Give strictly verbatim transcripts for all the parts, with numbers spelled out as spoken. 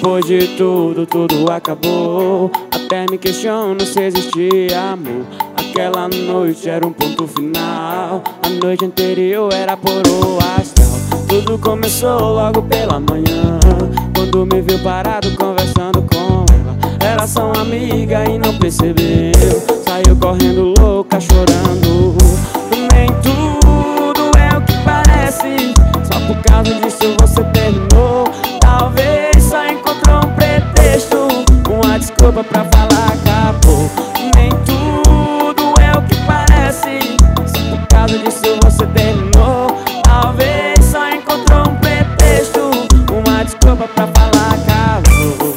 Depois de tudo, tudo acabou. Até me questiono se existia amor. Aquela noite era um ponto final. A noite anterior era puro astral. Tudo começou logo pela manhã, quando me viu parado conversando com ela. Era só uma amiga e não percebeu. Saiu correndo louca, chorando. Nem tudo é o que parece. Só por causa disso você terminou. Talvez só encontrou um pretexto, uma desculpa pra falar acabou. Nem tudo é o que parece. Só por causa disso você terminou. Talvez só encontrou um pretexto, uma desculpa pra falar acabou.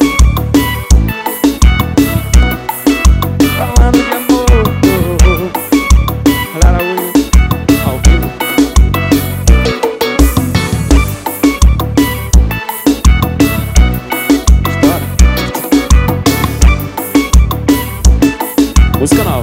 Falando de amor, galera, ao vivo. Música nova.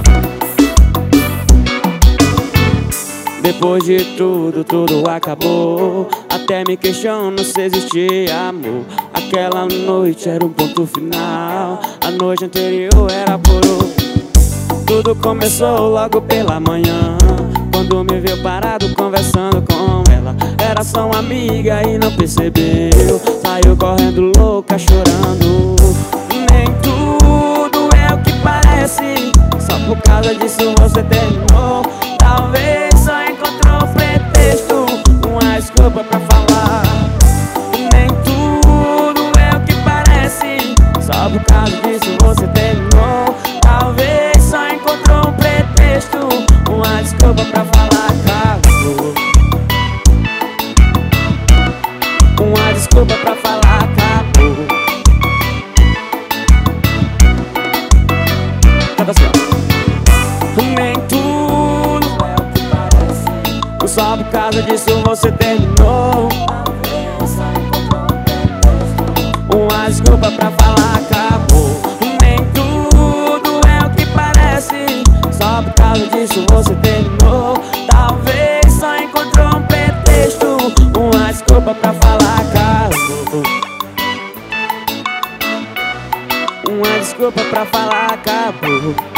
Depois de tudo, tudo acabou. Até me questiono se existia amor. Aquela noite era um ponto final. A noite anterior era puro. Tudo começou logo pela manhã, quando me viu parado conversando com ela. Era só uma amiga e não percebeu. Saiu correndo louca, chorando. Nem tudo é o que parece. Só por causa disso você terminou. Talvez só encontrou um pretexto, uma desculpa pra falar. Nem tudo é o que parece. Só por causa disso você terminou. Talvez só encontrou um pretexto, uma desculpa pra falar acabou. Uma desculpa pra falar acabou. Canta assim, ó. Nem tudo é o que parece. Só por causa disso você terminou. Talvez só encontrou um pretexto, uma desculpa pra falar acabou. Nem tudo é o que parece. Só por causa disso você terminou. Talvez só encontrou um pretexto, uma desculpa pra falar acabou. Uma desculpa pra falar acabou.